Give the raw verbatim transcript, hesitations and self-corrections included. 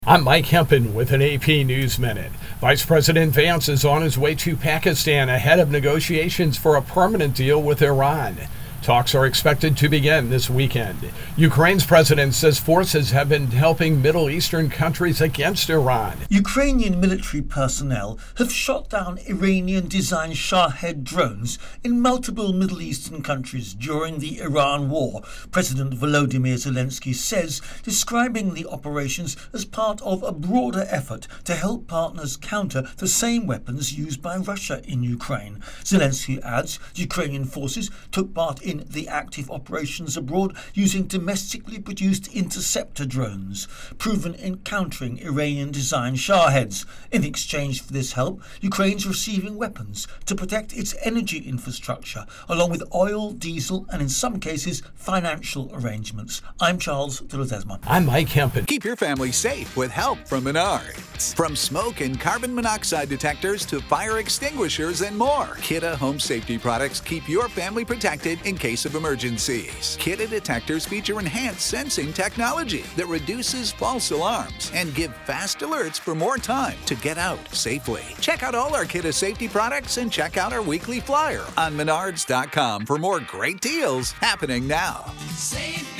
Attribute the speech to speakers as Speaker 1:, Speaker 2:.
Speaker 1: I'm Mike Hempen with an A P News Minute. Vice President Vance is on his way to Pakistan ahead of negotiations for a permanent deal with Iran. Talks are expected to begin this weekend. Ukraine's president says forces have been helping Middle Eastern countries against Iran.
Speaker 2: Ukrainian military personnel have shot down Iranian-designed Shahed drones in multiple Middle Eastern countries during the Iran war, President Volodymyr Zelensky says, describing the operations as part of a broader effort to help partners counter the same weapons used by Russia in Ukraine. Zelensky adds Ukrainian forces took part in in the active operations abroad using domestically produced interceptor drones, proven in countering Iranian-designed Shaheds. In exchange for this help, Ukraine's receiving weapons to protect its energy infrastructure, along with oil, diesel, and in some cases, financial arrangements. I'm Charles de Ledesma.
Speaker 1: I'm Mike Hempen.
Speaker 3: Keep your family safe with help from Menards. From smoke and carbon monoxide detectors to fire extinguishers and more, Kidde home safety products keep your family protected in case of emergencies. Kidde detectors feature enhanced sensing technology that reduces false alarms and give fast alerts for more time to get out safely. Check out all our Kidde safety products and check out our weekly flyer on menards dot com for more great deals happening now.
Speaker 4: Save